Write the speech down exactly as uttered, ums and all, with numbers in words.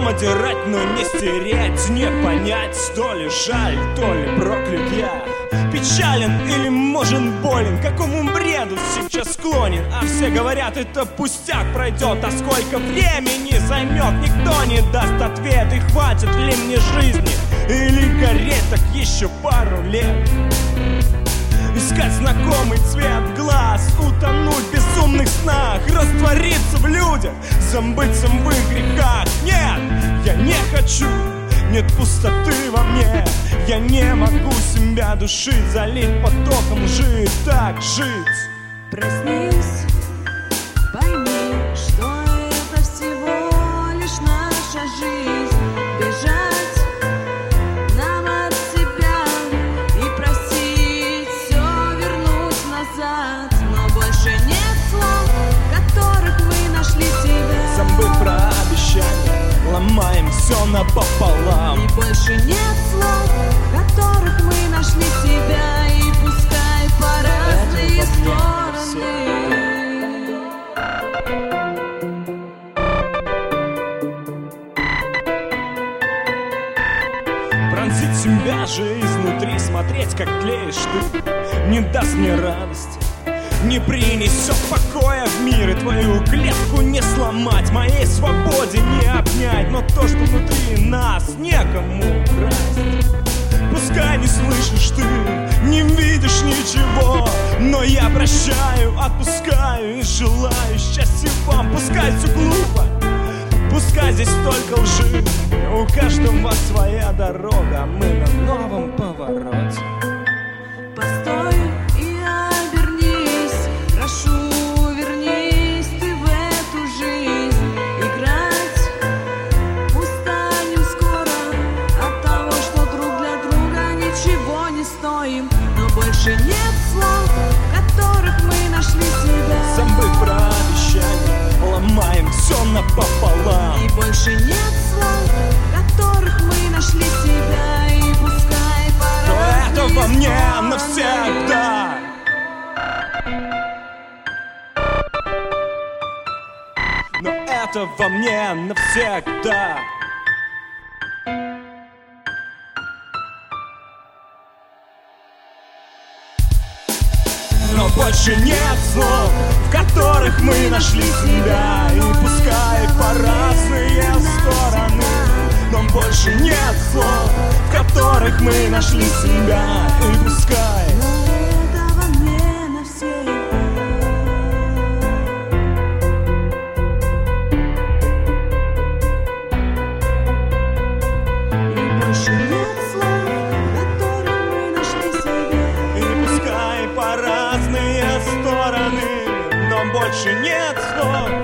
Отдирать, но не стереть, не понять, то ли жаль, то ли проклят я. Печален или, может, болен, к какому бреду сейчас склонен. А все говорят, это пустяк пройдет, а сколько времени займет, никто не даст ответ. И хватит ли мне жизни, или гореть так еще пару лет. Искать знакомый цвет глаз, утонуть в безумных снах, раствориться в людях, забыться в их грехах. Нет, я не хочу, нет пустоты во мне. Я не могу себя душить, залить потоком лжи, так жить. Проснись, пойми, что это всего лишь наша жизнь. Бежать нам от себя и просить все вернуть назад. Но больше нет слов, в которых мы нашли себя. Забыв про обещания, ломаем все напополам. И больше нет слов, в которых мы нашли себя. И пускай по разные стороны. Пронзить себя же изнутри, смотреть, как тлеешь ты, не даст мне радости, не принесет покоя в мир. И твою клетку не сломать, моей свободе не обнять. Но то, что внутри нас, некому украсть. Пускай не слышишь ты, не видишь ничего, но я прощаю, отпускаю и желаю счастья вам. Пускай все глупо, пускай здесь столько лжи, у каждого своя дорога, а мы на новом повороте. Постой и обернись, прошу, вернись ты в эту жизнь. Играть устанем скоро от того, что друг для друга ничего не стоим. Но больше нет слов, в которых мы нашли себя. Забыв про обещания, ломаем все напополам. И больше нет слов, в которых мы нашли себя. И пускай по разные То это во мне стороны. навсегда. Но это во мне навсегда. Но больше нет слов, в которых мы нашли себя. И пускай по разные стороны. Но больше нет слов, в которых мы нашли себя. И пускай Это во мне навсегда. И больше нет слов, в которых мы нашли себя. И пускай по разные стороны. Но больше нет слов,